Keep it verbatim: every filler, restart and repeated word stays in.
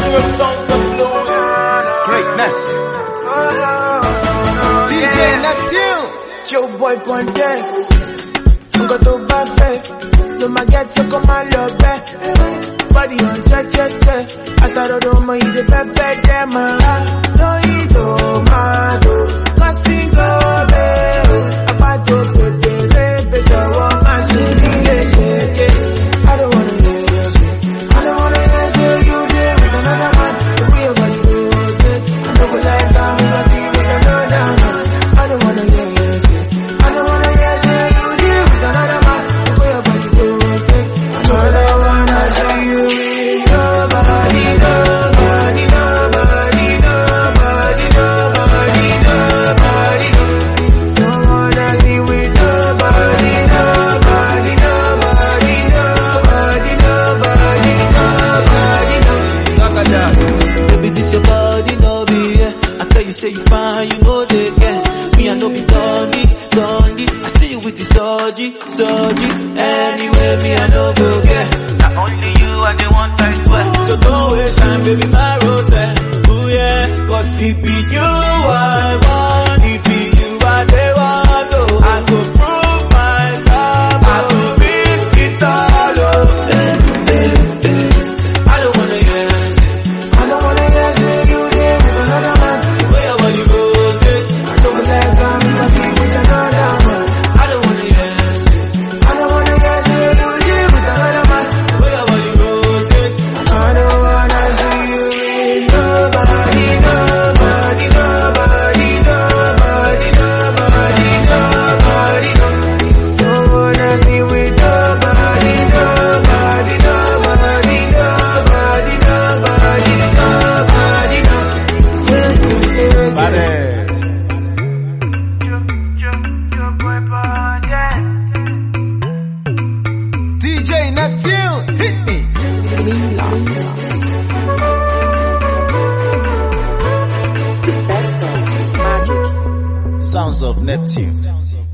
Pure sounds of blues. Greatness. D J Neptune. Joe boy Ponte. Nunca tu babe. No me get so come on love. Body on check check check. Hasta lo domo y de pepe de ma. No y do ma do. Casi go veo. Apato pepe pepe do ma shuri le shake. I don't wanna hear you say. I don't wanna hear say you there with another man. The way your body do it. I know what like I'm gonna see with another man. I don't wanna hear you say. I don't wanna hear say you there with another man. The way your body do it. I know what I wanna see you with nobody, nobody, nobody, nobody, nobody, nobody. Don't wanna see with nobody, nobody, nobody, nobody, nobody, nobody. Baby, this your body, no be, yeah. I tell you, say you fine, you know they get. Me, I know be doggy, doggy. I see you with the surgery, surgery. Anyway, me, I know go get. Not only you, I the one I swear. So don't waste time, baby, my rose. Ooh, yeah. Cause it be you, I want. It be you, I they want. Oh, I go prove my love. I go risk it all. Oh, eh, eh, eh. I don't wanna hear. I don't wanna hear say you there with another man. The way your body goes, eh. I know what like I'm gonna see with another man. I don't wanna hear. I don't wanna hear say you there with another man. The way your body goes, eh. I don't wanna see you with nobody, nobody, nobody, nobody, nobody, nobody. Don't wanna see with nobody, nobody, nobody, nobody, nobody, nobody. Badass. D J Neptune, hit me. Best of magic. Sounds of Neptune.